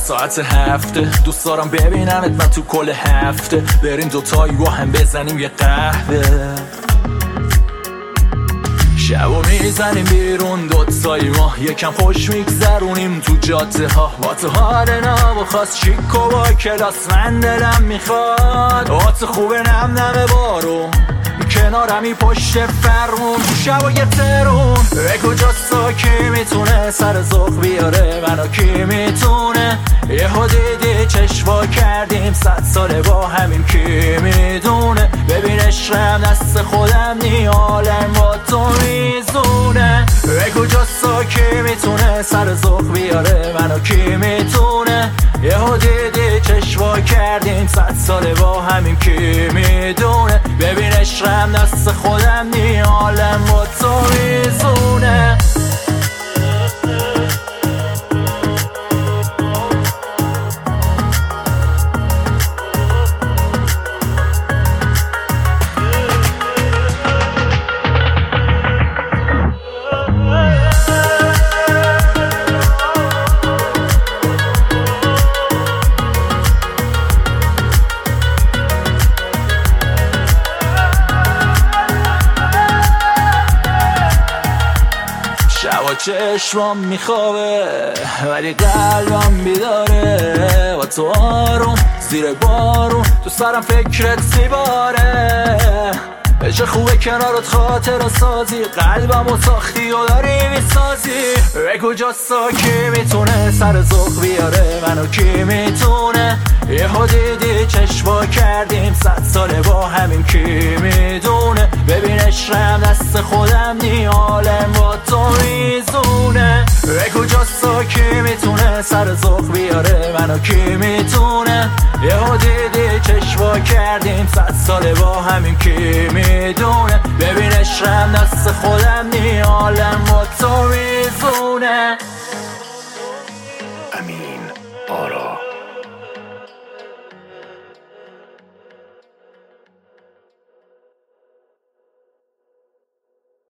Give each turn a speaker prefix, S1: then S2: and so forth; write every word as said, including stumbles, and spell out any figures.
S1: ساعت هفته دوست دارم ببینمت من تو کل هفته، بریم دوتایی با هم بزنیم یه قهوه. شبو میزنیم بیرون دوتایی ما یکم خوش میگذرونیم تو جاده ها. با تو حال ناب خواست چیکو با کلاس من دلم میخواد. آت خوبه نم نم بارون کنارمی پشت فرمون تو شبای ترون. به کجاستا کی میتونه سر ذوق بیاره منو کی میتونه. یه ها دیدی چشوا کردیم صد ساله با همین کی میدونه. ببین عشقم دست خودم نی عالم با تو میزونه. به کجاستا کی میتونه سر ذوق بیاره منو کی میتونه. یه ها دیدی چشوا کردیم صد ساله با همین کی میدونه. ببین عشقم دست خودم نی عالم با تو میزونه. شبا چشمام میخوابه ولی قلبم بیداره. با تو آروم زیر بارون تو سرم فکرت میباره. چه خوبه کنارت خاطر سازی قلبم و ساختی و داری میسازی. به کجاستا کی میتونه سر ذوق بیاره منو کی میتونه. یه ها دیدی چشما کردیم صد ساله با همین کی میدونه. ببین عشقم دست خودم نی عالم با تو میزونه. به کجاستا کی میتونه سر ذوق بیاره منو کی میتونه. یه ها دیدی چشما کردیم صد ساله با همین کی میدونه. ببین عشقم دست خودم نی عالم با تو میزونه.
S2: امین آرا.